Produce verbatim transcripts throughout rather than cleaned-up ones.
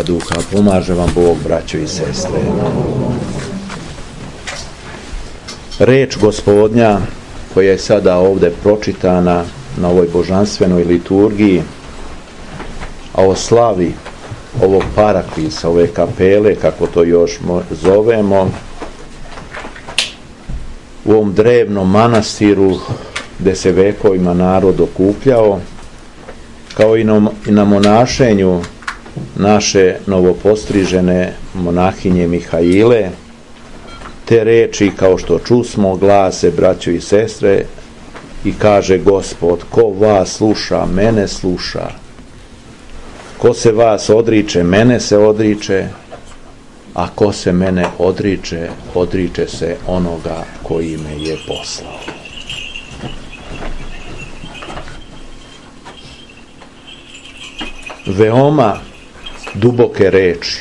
Svetoga Duha. Pomaže vam Bog, braćo i sestre. Reč Gospodnja koja je sada ovdje pročitana na ovoj božanstvenoj liturgiji, a o slavi ovog paraklisa, ove kapele, kako to još zovemo, u ovom drevnom manastiru gdje se vekovima narod okupljao, kao i na monašenju naše novopostrižene monahinje Mihaile, te reči, kao što čusmo, glase, braćo i sestre, i kaže Gospod: ko vas sluša, mene sluša. Ko se vas odriče, mene se odriče, a ko se mene odriče, odriče se onoga koji me je poslao. Veoma duboke reči,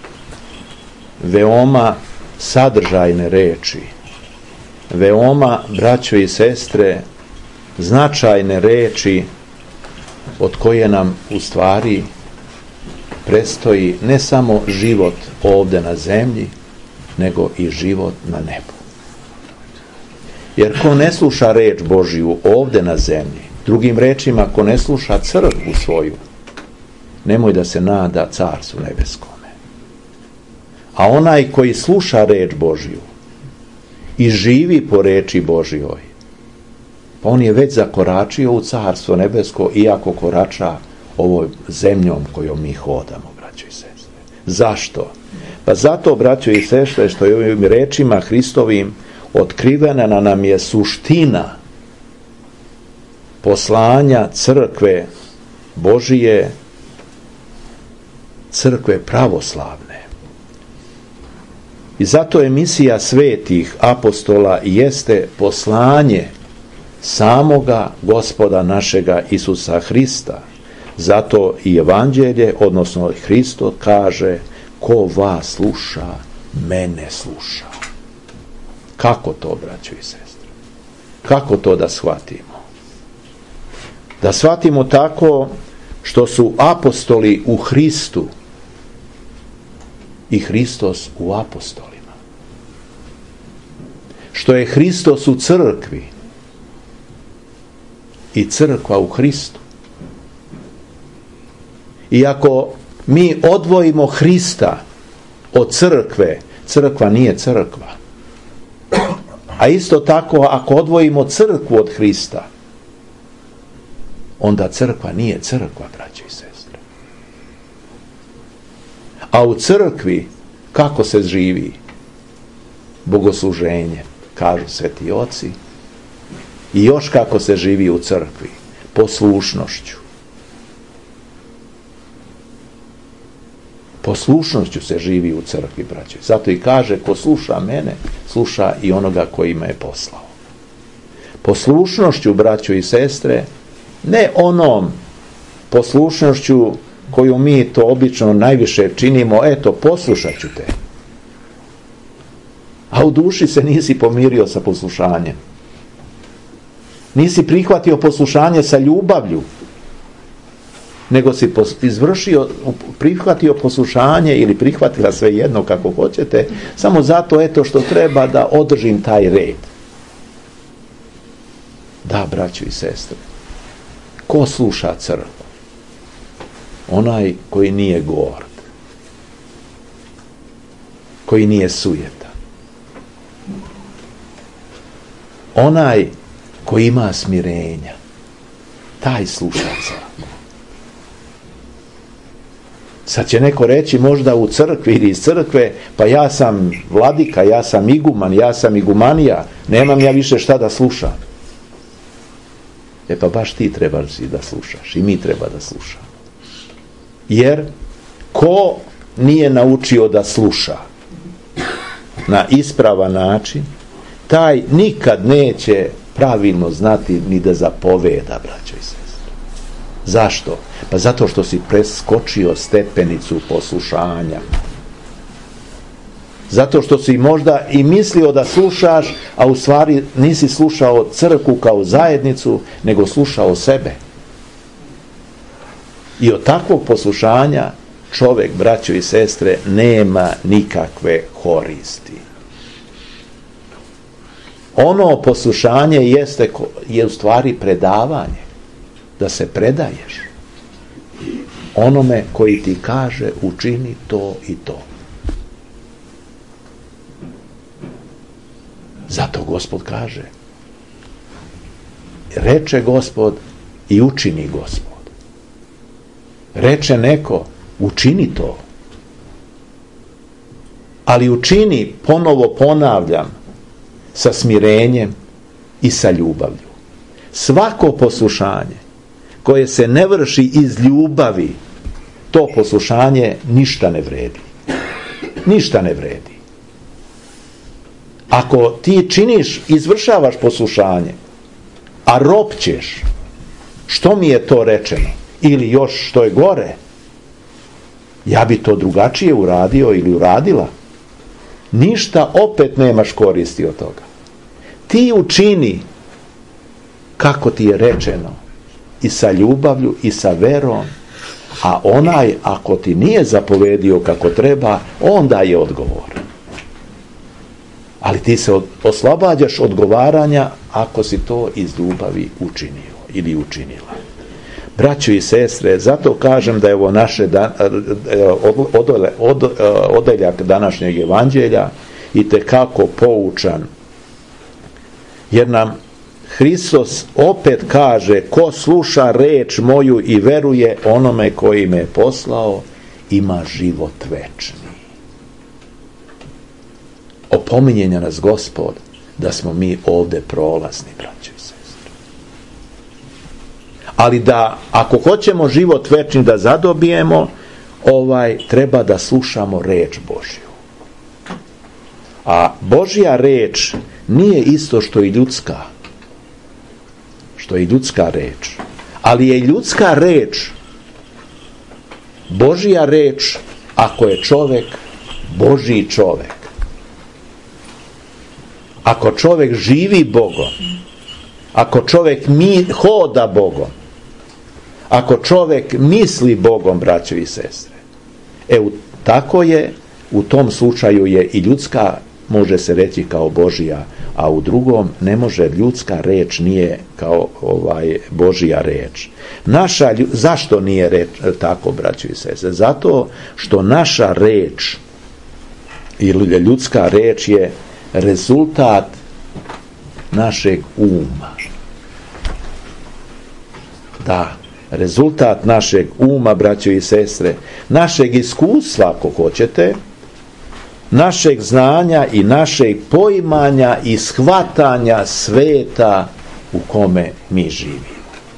veoma sadržajne reči, veoma, braćo i sestre, značajne reči, od koje nam u stvari predstoji ne samo život ovdje na zemlji, nego i život na nebu. Jer ko ne sluša reč Božiju ovdje na zemlji, drugim rečima, ko ne sluša crkvu svoju, nemoj da se nada Carstvu nebeskome. A onaj koji sluša reč Božiju i živi po reči Božjoj, pa on je već zakoračio u Carstvo nebesko, iako korača ovoj zemljom kojom mi hodamo, braćo i sestre. Zašto? Pa zato, braćo i sestre, što je ovim rečima Hristovim otkrivena nam je suština poslanja crkve Božije, crkve pravoslavne. I zato je misija svetih apostola jeste poslanje samoga Gospoda našega Isusa Hrista. Zato i evanđelje, odnosno Hristo, kaže: ko vas sluša, mene sluša. Kako to, braćo i sestre? Kako to da shvatimo? Da shvatimo tako što su apostoli u Hristu i Hristos u apostolima. Što je Hristos u crkvi i crkva u Hristu. I ako mi odvojimo Hrista od crkve, crkva nije crkva. A isto tako, ako odvojimo crkvu od Hrista, onda crkva nije crkva, braćo i sestre. A u crkvi kako se živi? Bogosluženje, kažu sveti oci. I još kako se živi u crkvi? Poslušnošću. Poslušnošću se živi u crkvi, braćo. Zato i kaže: ko sluša mene, sluša i onoga koji me je poslao. Poslušnošću, braćo i sestre, ne onom poslušnošću koju mi to obično najviše činimo: eto, poslušat ću te. A u duši se nisi pomirio sa poslušanjem. Nisi prihvatio poslušanje sa ljubavlju, nego si izvršio, prihvatio poslušanje ili prihvatila, sve jedno kako hoćete, samo zato eto što treba da održim taj red. Da, braćo i sestre, ko sluša crkvu? Onaj koji nije gord, koji nije sujetan, onaj koji ima smirenja, taj sluša crkvu. Sad će neko reći možda u crkvi ili iz crkve: pa ja sam vladika, ja sam iguman, ja sam igumanija, nemam ja više šta da slušam. E pa baš ti trebaš da slušaš i mi treba da slušamo. Jer ko nije naučio da sluša na ispravan način, taj nikad neće pravilno znati ni da zapoveda, braćo i sestre. Zašto? Pa zato što si preskočio stepenicu poslušanja. Zato što si možda i mislio da slušaš, a u stvari nisi slušao crkvu kao zajednicu, nego slušao sebe. I od takvog poslušanja čovjek, braćo i sestre, nema nikakve koristi. Ono poslušanje jeste, je u stvari predavanje, da se predaješ onome koji ti kaže učini to i to. Zato Gospod kaže, reče Gospod i učini Gospod. Reče neko, učini to. Ali učini, ponovo ponavljam, sa smirenjem i sa ljubavlju. Svako poslušanje koje se ne vrši iz ljubavi, to poslušanje ništa ne vredi. Ništa ne vredi. Ako ti činiš, izvršavaš poslušanje, a ropćeš, što mi je to rečeno? Ili još što je gore, ja bi to drugačije uradio ili uradila. Ništa opet nemaš koristi od toga. Ti učini kako ti je rečeno, i sa ljubavlju i sa verom, a onaj ako ti nije zapovedio kako treba, onda je odgovoran. Ali ti se oslobađaš odgovaranja ako si to iz ljubavi učinio ili učinila. Braćo i sestre, zato kažem da je ovo naše dan, od, od, odeljak današnjeg evanđelja i tekako poučan. Jer nam Hristos opet kaže, ko sluša reč moju i veruje onome koji me je poslao, ima život večni. Opominjenja nas Gospod da smo mi ovdje prolazni, braćo i sestre. Ali da, ako hoćemo život večni da zadobijemo, ovaj, treba da slušamo reč Božju. A Božja reč nije isto što i ljudska. Što je ljudska reč. Ali je ljudska reč, Božja reč, ako je čovjek Božji čovjek. Ako čovjek živi Bogom, ako čovjek mi, hoda Bogom, ako čovjek misli Bogom, braćo i sestre, e, tako je, u tom slučaju je i ljudska, može se reći kao Božja, a u drugom ne može, ljudska reč nije kao ovaj Božja reč. Naša, zašto nije reč tako, braćo i sestre? Zato što naša reč ili ljudska reč je rezultat našeg uma. Da, rezultat našeg uma, braćo i sestre, našeg iskustva, ako hoćete, našeg znanja i našeg poimanja i shvatanja sveta u kome mi živimo.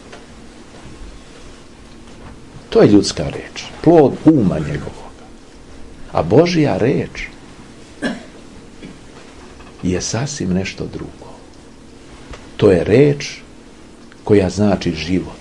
To je ljudska reč, plod uma njegovog. A Božja reč je sasvim nešto drugo. To je reč koja znači život.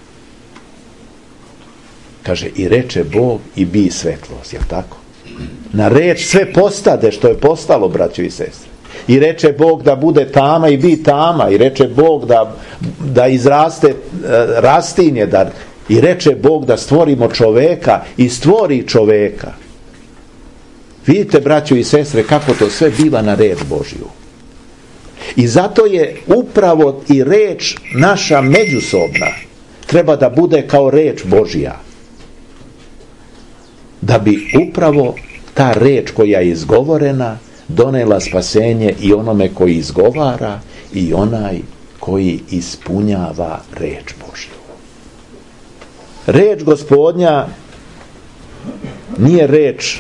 Kaže, i reče Bog i bi svetlost, jel tako? Na reč sve postade što je postalo, braćo i sestre. I reče Bog da bude tama i bi tama. I reče Bog da, da izraste e, rastinje. Da, I reče Bog da stvorimo čoveka i stvori čoveka. Vidite, braćo i sestre, kako to sve biva na reč Božju. I zato je upravo i reč naša međusobna treba da bude kao reč Božja. Da bi upravo ta reč koja je izgovorena donela spasenje i onome koji izgovara i onaj koji ispunjava reč Božju. Reč Gospodnja nije reč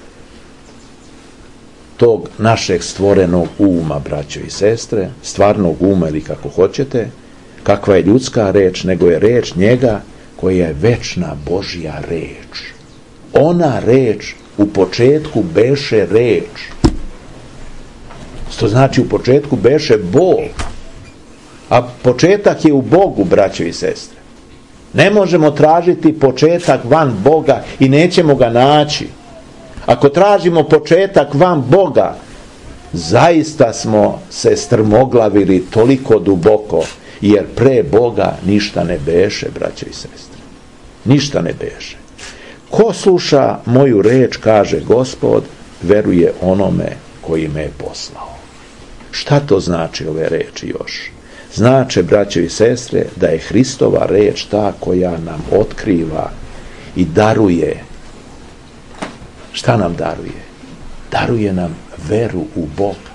tog našeg stvorenog uma, braćo i sestre, stvarnog uma ili kako hoćete, kakva je ljudska reč, nego je reč njega koja je večna Božja reč. Ona reč u početku beše reč. Što znači u početku beše Bog. A početak je u Bogu, braćo i sestre. Ne možemo tražiti početak van Boga i nećemo ga naći. Ako tražimo početak van Boga, zaista smo se strmoglavili toliko duboko, jer pre Boga ništa ne beše, braćo i sestre. Ništa ne beše. Ko sluša moju reč, kaže Gospod, veruje onome koji me je poslao. Šta to znači ove reči još? Znači, braćo i sestre, da je Hristova reč ta koja nam otkriva i daruje. Šta nam daruje? Daruje nam veru u Boga.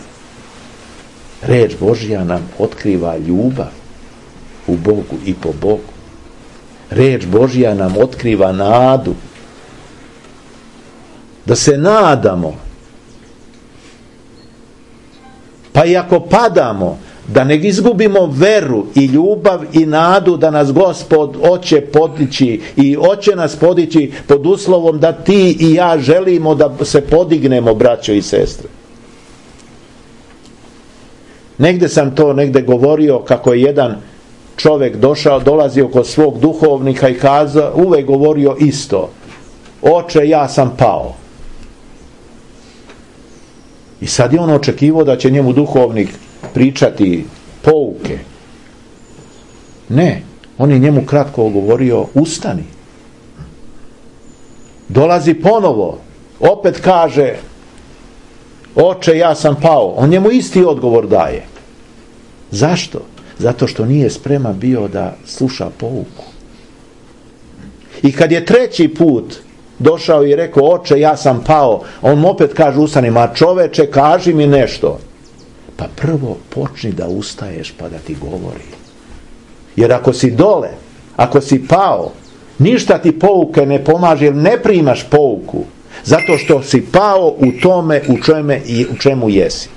Reč Božja nam otkriva ljubav u Bogu i po Bogu. Reč Božja nam otkriva nadu. Da se nadamo. Pa i ako padamo, da ne izgubimo veru i ljubav i nadu da nas Gospod hoće podići i hoće nas podići pod uslovom da ti i ja želimo da se podignemo, braćo i sestre. Negde sam to negde govorio kako je jedan čovjek došao, dolazio kod svog duhovnika i kazao, uvek govorio isto. Oče, ja sam pao. I sad je on očekivao da će njemu duhovnik pričati pouke. Ne, on je njemu kratko govorio, ustani. Dolazi ponovo, opet kaže, oče, ja sam pao. On njemu isti odgovor daje. Zašto? Zato što nije spreman bio da sluša pouku. I kad je treći put došao i rekao, oče, ja sam pao, on mu opet kaže, ustani, ma čoveče, kaži mi nešto. Pa prvo počni da ustaješ pa da ti govori. Jer ako si dole, ako si pao, ništa ti pouke ne pomaže, jer ne primaš pouku. Zato što si pao u tome u čemu, i u čemu jesi.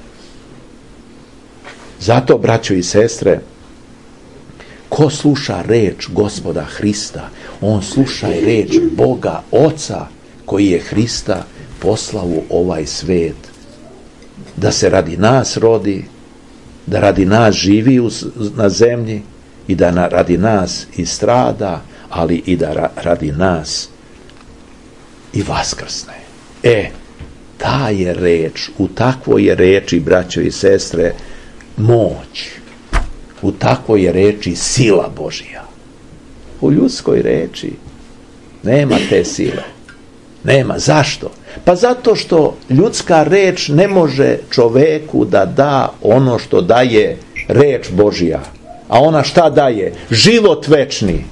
Zato, braćo i sestre, ko sluša reč Gospoda Hrista, on sluša reč Boga Oca koji je Hrista poslao u ovaj svet. Da se radi nas rodi, da radi nas živi na zemlji i da radi nas i strada, ali i da radi nas i vaskrsne. E, ta je reč, u takvoj je reči, braćo i sestre, moć. U takvoj je reči sila Božja. U ljudskoj reči nema te sile. Nema. Zašto? Pa zato što ljudska reč ne može čoveku da da ono što daje reč Božja. A ona šta daje? Život večni.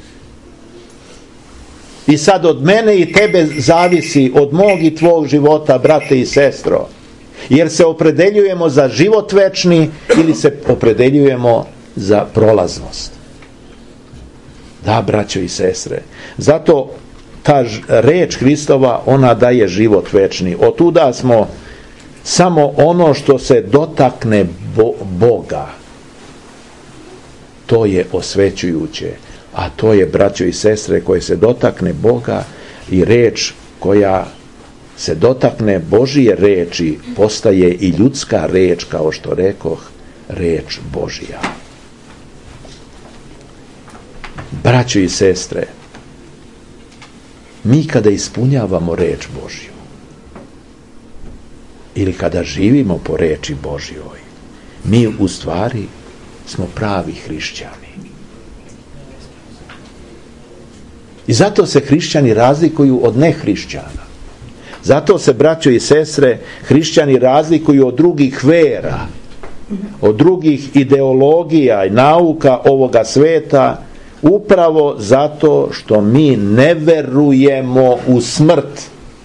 I sad od mene i tebe zavisi, od mog i tvog života, brate i sestro. Jer se opredeljujemo za život večni ili se opredeljujemo za prolaznost. Da, braćo i sestre. Zato ta reč Hristova, ona daje život večni. Otuda smo samo ono što se dotakne Bo- Boga. To je osvećujuće. A to je, braćo i sestre, koje se dotakne Boga i reč koja se dotakne Božije reči, postaje i ljudska reč, kao što rekoh, reč Božja. Braćo i sestre, mi kada ispunjavamo reč Božju ili kada živimo po reči Božjoj, mi u stvari smo pravi hrišćani. I zato se hrišćani razlikuju od nehrišćana. Zato se, braćo i sestre, hrišćani razlikuju od drugih vera, od drugih ideologija i nauka ovoga sveta, upravo zato što mi ne verujemo u smrt.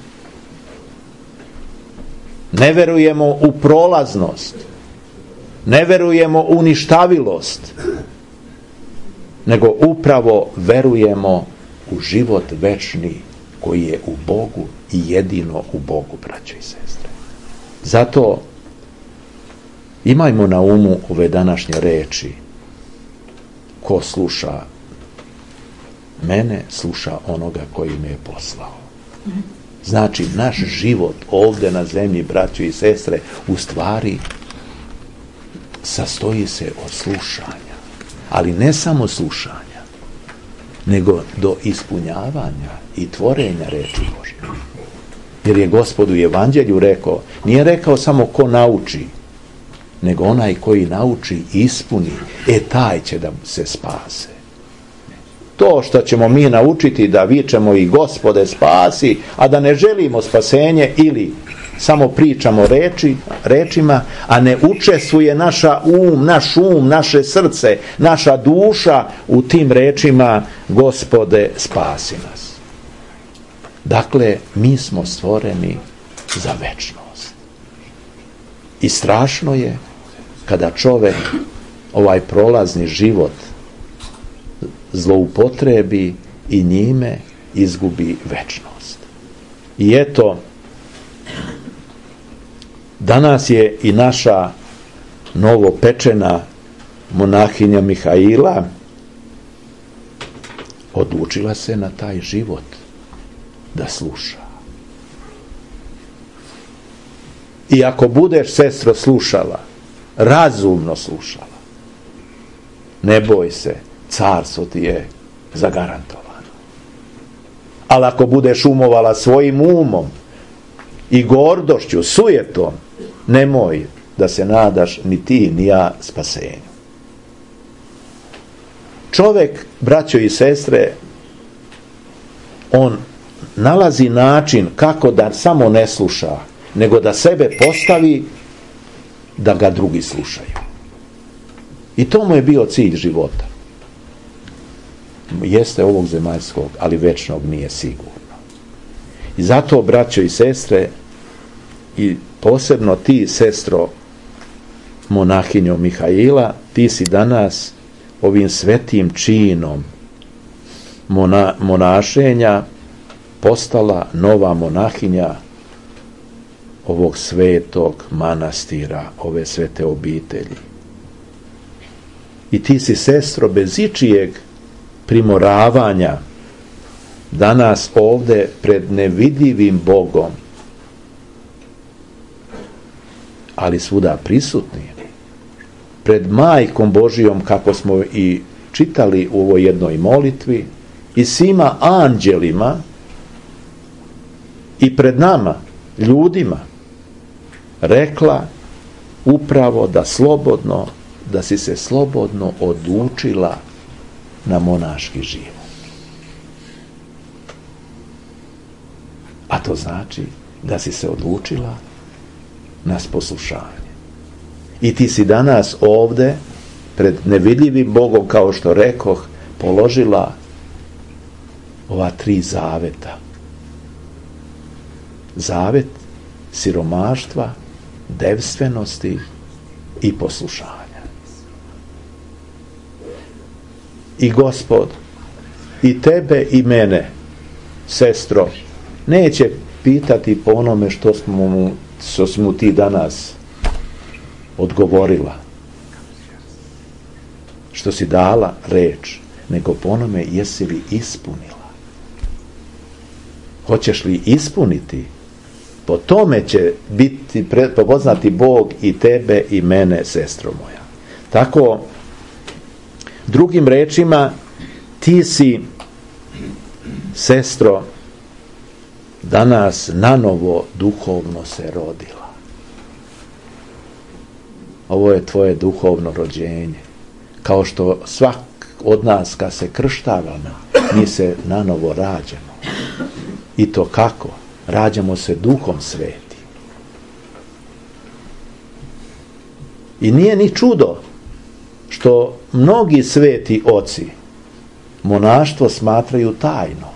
Ne verujemo u prolaznost. Ne verujemo u ništavilost. Nego upravo verujemo u život večni koji je u Bogu i jedino u Bogu, braćo i sestre. Zato imajmo na umu ove današnje reči. Ko sluša mene, sluša onoga koji me je poslao. Znači, naš život ovdje na zemlji, braćo i sestre, u stvari sastoji se od slušanja. Ali ne samo slušanja, nego do ispunjavanja i tvorenja reči Božje. Jer je Gospod u Evanđelju rekao, nije rekao samo ko nauči, nego onaj koji nauči i ispuni, e taj će da se spase. To što ćemo mi naučiti da vičemo i Gospode spasi, a da ne želimo spasenje ili samo pričamo reči, rečima, a ne učestvuje naša um, naš um, naše srce, naša duša u tim rečima Gospode spasi nas. Dakle, mi smo stvoreni za večnost. I strašno je kada čovjek ovaj prolazni život zloupotrebi i njime izgubi večnost. I eto, danas je i naša novopečena monahinja Mihaila odlučila se na taj život da sluša. I ako budeš, sestro, slušala, razumno slušala, ne boj se, carstvo ti je zagarantovano. Ali ako budeš umovala svojim umom i gordošću, sujetom, nemoj da se nadaš ni ti ni ja spasenju. Čovjek, braćo i sestre, on nalazi način kako da samo ne sluša, nego da sebe postavi da ga drugi slušaju. I to mu je bio cilj života. Jeste ovog zemaljskog, ali večnog nije sigurno. I zato, braćo i sestre, i posebno ti, sestro monahinjo Mihaila, ti si danas ovim svetim činom mona, monašenja postala nova monahinja ovog svetog manastira, ove svete obitelji. I ti si, sestro, bez ičijeg primoravanja danas ovde pred nevidljivim Bogom, ali svuda prisutni, pred Majkom Božijom, kako smo i čitali u ovoj jednoj molitvi, i svima anđelima, i pred nama, ljudima, rekla upravo da slobodno, da si se slobodno odlučila na monaški život. A to znači da si se odlučila na poslušanje. I ti si danas ovde pred nevidljivim Bogom, kao što rekoh, položila ova tri zaveta. Zavet siromaštva, devstvenosti i poslušanja. I Gospod i tebe i mene, sestro, neće pitati po onome što smo mu, što smo ti danas odgovorila, što si dala reč, nego po onome jesi li ispunila. Hoćeš li ispuniti? Po tome će biti prepoznati Bog i tebe i mene, sestro moja. Tako, drugim rečima, ti si, sestro, danas nanovo duhovno se rodila. Ovo je tvoje duhovno rođenje. Kao što svak od nas kad se krštavamo, mi se nanovo rađamo. I to kako? Rađamo se Duhom Svetim. I nije ni čudo što mnogi sveti oci monaštvo smatraju tajno.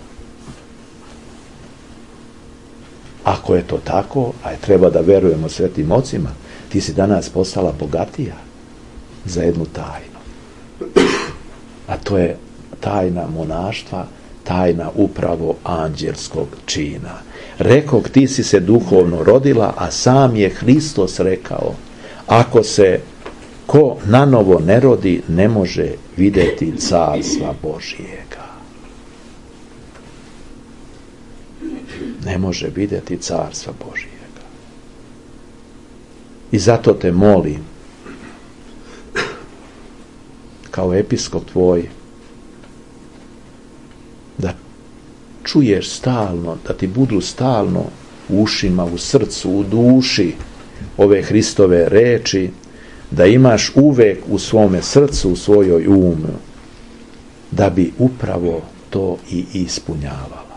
Ako je to tako, a je treba da verujemo svetim ocima, ti si danas postala bogatija za jednu tajnu. A to je tajna monaštva, tajna upravo anđelskog čina. Rekog, ti si se duhovno rodila, a sam je Hristos rekao, ako se ko nanovo ne rodi, ne može vidjeti carstva Božijega. Ne može vidjeti carstva Božijega. I zato te molim, kao episkop tvoj, da čuješ stalno, da ti budu stalno u ušima, u srcu, u duši ove Hristove reči, da imaš uvek u svome srcu, u svojoj umu, da bi upravo to i ispunjavala.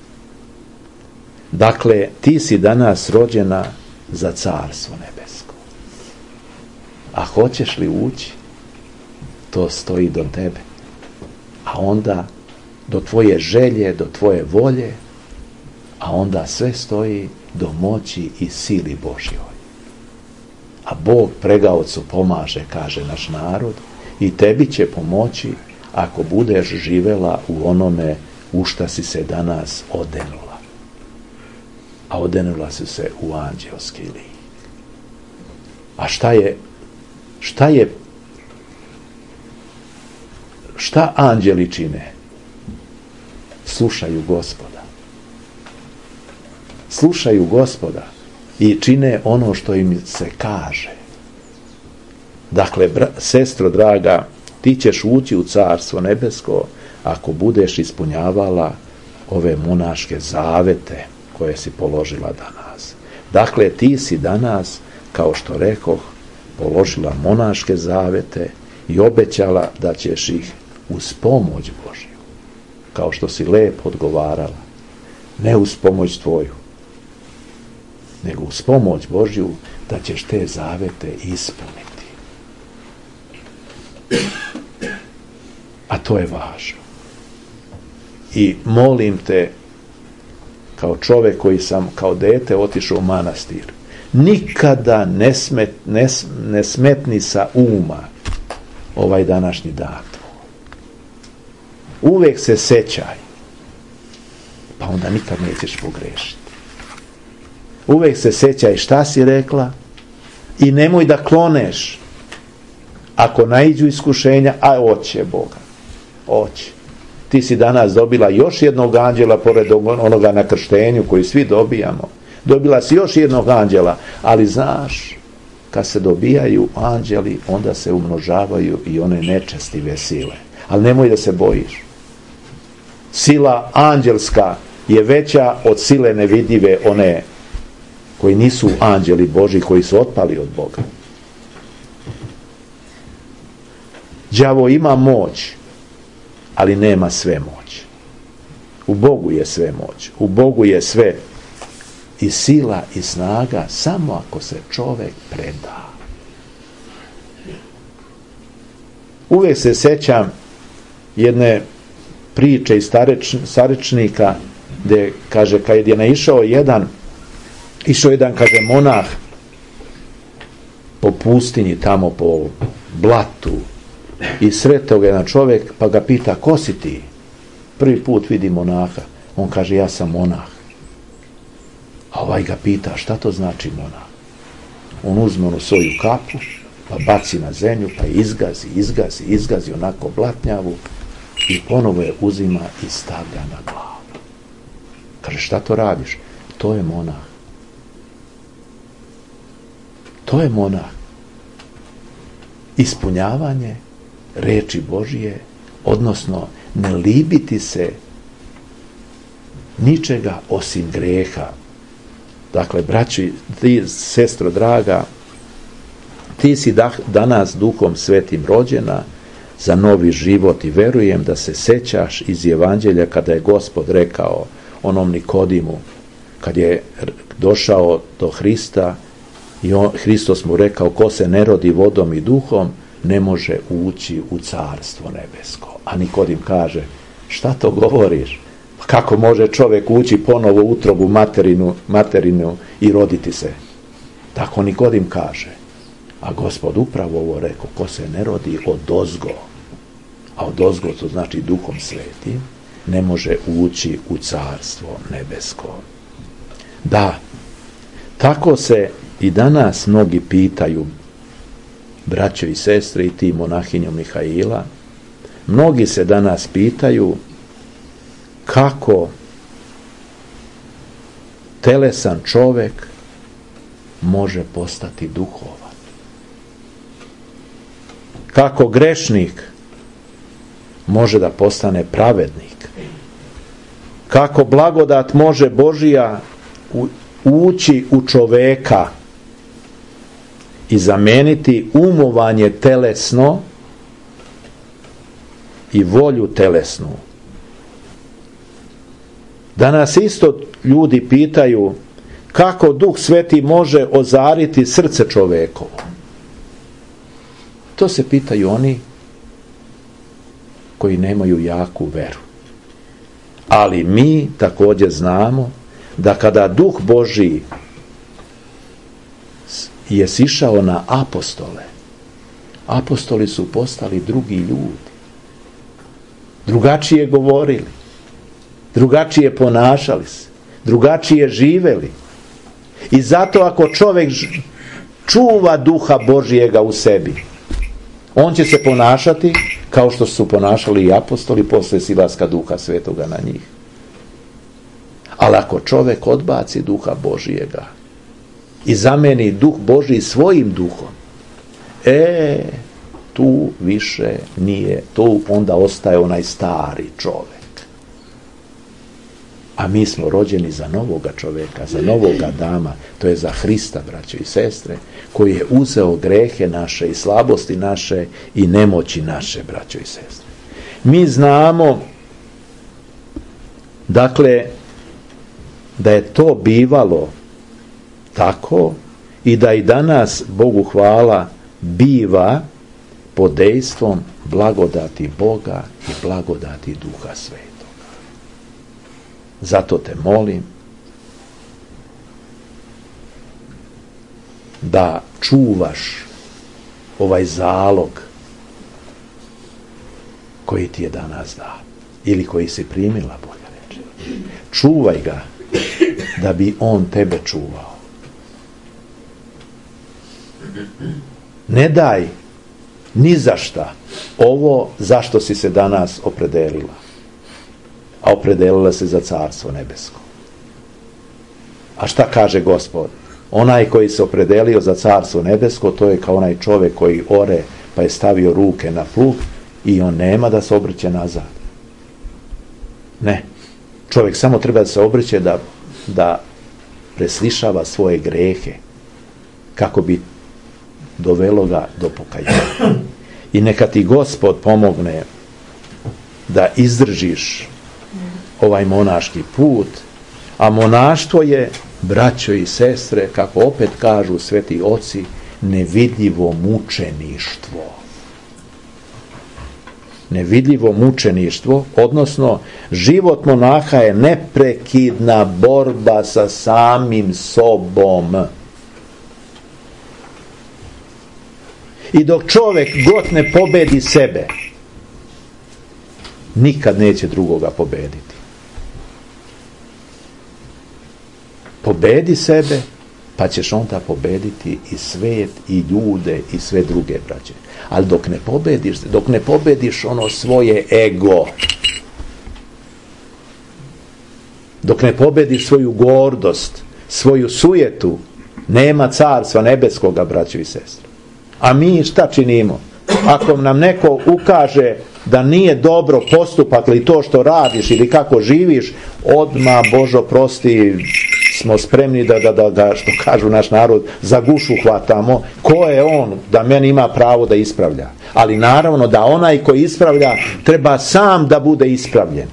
Dakle, ti si danas rođena za carstvo nebesko. A hoćeš li ući? To stoji do tebe. A onda do tvoje želje, do tvoje volje, a onda sve stoji do moći i sili Božjoj. A Bog pregaocu pomaže, kaže naš narod, i tebi će pomoći ako budeš živela u onome u šta si se danas odenula. A odenula si se u anđelski lik. A šta je šta je šta anđeli čine? Slušaju Gospoda. Slušaju Gospoda i čine ono što im se kaže. Dakle, bra, sestro draga, ti ćeš ući u carstvo nebesko ako budeš ispunjavala ove monaške zavete koje si položila danas. Dakle, ti si danas, kao što rekoh, položila monaške zavete i obećala da ćeš ih uz pomoć Božju, kao što si lepo odgovarala, ne uz pomoć tvoju, nego uz pomoć Božju, da ćeš te zavete ispuniti. A to je važno. I molim te, kao čovjek koji sam kao dete otišao u manastir, nikada ne, smet, ne, ne smetni sa uma ovaj današnji dan. Uvijek se sećaj, pa onda nikad nećeš pogrešiti. Uvijek se sećaj šta si rekla i nemoj da kloneš. Ako naiđu iskušenja, a oće Boga, oće. Ti si danas dobila još jednog anđela pored onoga na krštenju koji svi dobijamo. Dobila si još jednog anđela, ali znaš, kad se dobijaju anđeli, onda se umnožavaju i one nečestive sile. Ali nemoj da se bojiš. Sila anđelska je veća od sile nevidljive, one koji nisu anđeli Božji, koji su otpali od Boga. Đavo ima moć, ali nema sve moć. U Bogu je sve moć. U Bogu je sve i sila i snaga samo ako se čovjek preda. Uvijek se sećam jedne priče iz stareč, starečnika gdje, kaže, kad je naišao jedan išao jedan, kaže, monah po pustinji, tamo po blatu, i sretao ga jedan čovjek, pa ga pita, ko si ti? Prvi put vidi monaha. On kaže, ja sam monah. A ovaj ga pita, šta to znači monah? On uzme onu svoju kapu, pa baci na zemlju, pa izgazi, izgazi, izgazi onako blatnjavu i ponovo je uzima i stavlja na glavu. Kaže, šta to radiš? To je monah. To je monah. Ispunjavanje reči Božije, odnosno ne libiti se ničega osim greha. Dakle, braći, ti, sestro draga, ti si da, danas Duhom Svetim rođena za novi život i verujem da se sećaš iz Evanđelja kada je Gospod rekao onom Nikodimu, kad je došao do Hrista i on, Hristos mu rekao, ko se ne rodi vodom i duhom, ne može ući u carstvo nebesko. A Nikodim kaže, šta to govoriš? Kako može čovjek ući ponovo u utrobu materinu, materinu i roditi se? Tako Nikodim kaže. A Gospod upravo ovo rekao, ko se ne rodi odozgo, a odozgo to znači Duhom Svetim, ne može ući u carstvo nebesko. Da, tako se i danas mnogi pitaju, braćo i sestre i ti monahinjo Mihaila, mnogi se danas pitaju kako telesan čovjek može postati duhovan. Kako grešnik može da postane pravednik. Kako blagodat može Božija ući u čoveka i zameniti umovanje telesno i volju telesnu. Danas isto ljudi pitaju kako Duh Sveti može ozariti srce čovekovo. To se pitaju oni koji nemaju jaku veru. Ali mi također znamo da kada Duh Božji je sišao na apostole, apostoli su postali drugi ljudi. Drugačije govorili, drugačije ponašali se, drugačije živeli. I zato ako čovjek čuva Duha Božjega u sebi, on će se ponašati kao što su ponašali i apostoli posle silaska Duha Svetoga na njih. Ali ako čovjek odbaci Duha Božjega i zameni Duh Božji svojim duhom, e, tu više nije, tu onda ostaje onaj stari čovjek. A mi smo rođeni za novoga čovjeka, za novoga Adama, to je za Hrista, braćo i sestre, koji je uzeo grehe naše i slabosti naše i nemoći naše, braćo i sestre. Mi znamo, dakle, da je to bivalo tako i da i danas, Bogu hvala, biva pod dejstvom blagodati Boga i blagodati Duha Svetoga. Zato te molim da čuvaš ovaj zalog koji ti je danas dat ili koji si primila, bolje reći. Čuvaj ga da bi on tebe čuvao. Ne daj ni za šta ovo zašto si se danas opredelila, a opredelila se za Carstvo nebesko. A šta kaže Gospod? Onaj koji se opredelio za Carstvo nebesko, to je kao onaj čovjek koji ore pa je stavio ruke na plug i on nema da se obrće nazad. Ne. Čovjek samo treba da se obrće da, da preslišava svoje grehe kako bi dovelo ga do pokajanja. I neka ti Gospod pomogne da izdržiš ovaj monaški put, a monaštvo je, braćo i sestre, kako opet kažu sveti oci, nevidljivo mučeništvo. Nevidljivo mučeništvo, odnosno život monaha je neprekidna borba sa samim sobom. I dok čovjek god ne pobedi sebe, nikad neće drugoga pobediti. Pobedi sebe, pa ćeš onda pobediti i svet, i ljude, i sve druge, braće. Ali dok ne pobediš, dok ne pobediš ono svoje ego, dok ne pobediš svoju gordost, svoju sujetu, nema Carstva nebeskoga, braće i sestre. A mi šta činimo? Ako nam neko ukaže da nije dobro postupak ili to što radiš ili kako živiš, odmah, Božo prosti, smo spremni da, da, da ga, što kažu naš narod, za gušu hvatamo. Ko je on da meni ima pravo da ispravlja? Ali naravno da onaj koji ispravlja treba sam da bude ispravljen.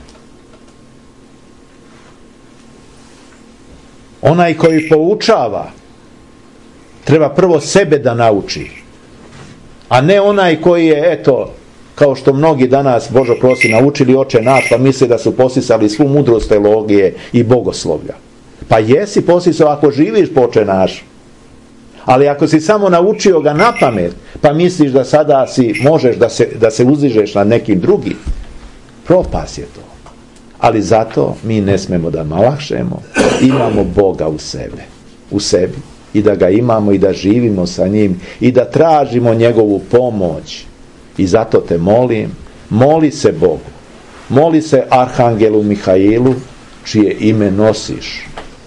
Onaj koji poučava treba prvo sebe da nauči, a ne onaj koji je, eto, kao što mnogi danas, Božo prosi, naučili Oče naš, pa misle da su posisali svu mudrost teologije i bogoslovlja. Pa jesi posisao ako živiš po Oče naš. Ali ako si samo naučio ga na pamet, pa misliš da sada si možeš da se, da se uzdižeš nad nekim drugim, propas je to. Ali zato mi ne smemo da malahšemo, imamo Boga u sebe, u sebi, i da ga imamo i da živimo sa njim i da tražimo njegovu pomoć. I zato te molim, moli se Bogu, moli se Arhangelu Mihailu, čije ime nosiš,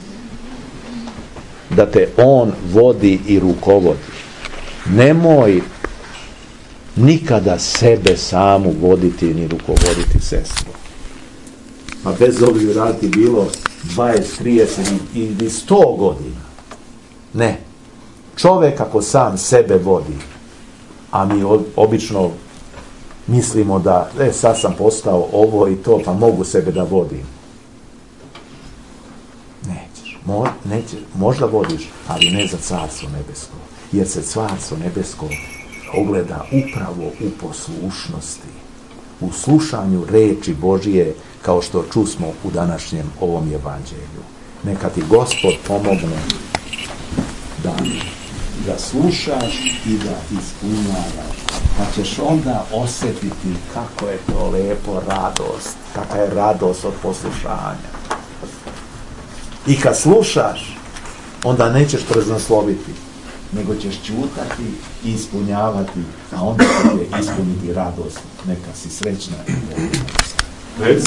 da te on vodi i rukovodi. Nemoj nikada sebe samu voditi ni rukovoditi, sestru. Pa bez ovih raditi bilo dvadeset, trideset ili sto godina. Ne. Čovjek ako sam sebe vodi, a mi obično mislimo da, e, sad sam postao ovo i to, pa mogu sebe da vodim. Nećeš. Mo, nećeš. Možda vodiš, ali ne za carstvo nebesko. Jer se carstvo nebesko ogleda upravo u poslušnosti, u slušanju reči Božije, kao što čusmo u današnjem ovom evanđelju. Neka ti Gospod pomogne da, da slušaš i da ispunjavaš, pa ćeš onda osjetiti kako je to lepo radost, kakva je radost od poslušanja. I kad slušaš, onda nećeš praznosloviti, nego ćeš čutati i ispunjavati, a onda će te ispuniti radost. Neka si srećna i